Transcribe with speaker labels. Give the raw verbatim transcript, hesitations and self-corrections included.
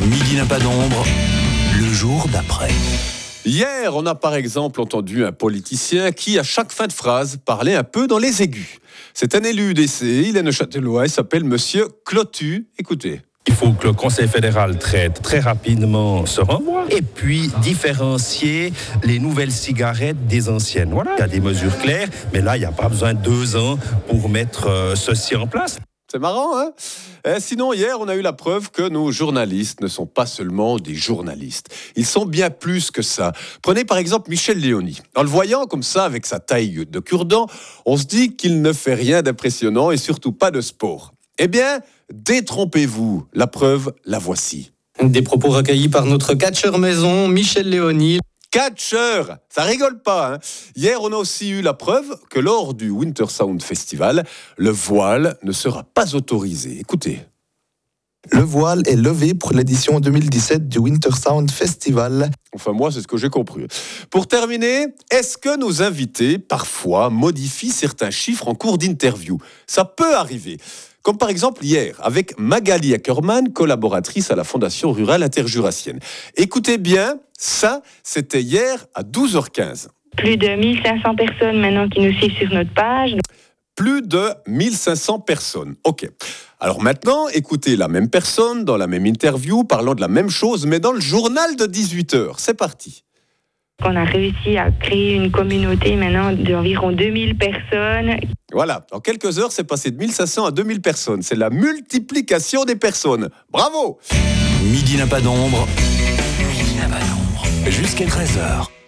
Speaker 1: Midi n'a pas d'ombre, le jour d'après.
Speaker 2: Hier, on a par exemple entendu un politicien qui, à chaque fin de phrase, parlait un peu dans les aigus. C'est un élu U D C, il est neuchâtelois, il s'appelle Monsieur Clotu. Écoutez.
Speaker 3: Il faut que le Conseil fédéral traite très rapidement ce renvoi et puis différencier les nouvelles cigarettes des anciennes. Voilà, il y a des mesures claires, mais là, il n'y a pas besoin de deux ans pour mettre euh, ceci en place.
Speaker 2: C'est marrant, hein ? eh, Sinon, hier, on a eu la preuve que nos journalistes ne sont pas seulement des journalistes. Ils sont bien plus que ça. Prenez par exemple Michel Léony. En le voyant comme ça, avec sa taille de cure-dent, on se dit qu'il ne fait rien d'impressionnant et surtout pas de sport. Eh bien, détrompez-vous. La preuve, la voici.
Speaker 4: Des propos recueillis par notre catcheur maison, Michel Léony.
Speaker 2: Catcheur, ça rigole pas. Hein. Hier, on a aussi eu la preuve que lors du Winter Sound Festival, le voile ne sera pas autorisé. Écoutez.
Speaker 5: Le voile est levé pour l'édition deux mille dix-sept du Winter Sound Festival.
Speaker 2: Enfin, moi, c'est ce que j'ai compris. Pour terminer, est-ce que nos invités, parfois, modifient certains chiffres en cours d'interview ? Ça peut arriver. Comme par exemple hier, avec Magali Ackermann, collaboratrice à la Fondation Rurale Interjurassienne. Écoutez bien, ça, c'était hier à douze heures quinze.
Speaker 6: Plus de mille cinq cents personnes maintenant qui nous suivent sur notre page.
Speaker 2: Plus de mille cinq cents personnes. OK. Alors maintenant, écoutez la même personne dans la même interview, parlant de la même chose, mais dans le journal de dix-huit heures. C'est parti.
Speaker 6: On a réussi à créer une communauté maintenant d'environ deux mille personnes.
Speaker 2: Voilà, en quelques heures, c'est passé de mille cinq cents à deux mille personnes. C'est la multiplication des personnes. Bravo !
Speaker 1: Midi n'a pas d'ombre, Midi n'a pas d'ombre, jusqu'à treize heures.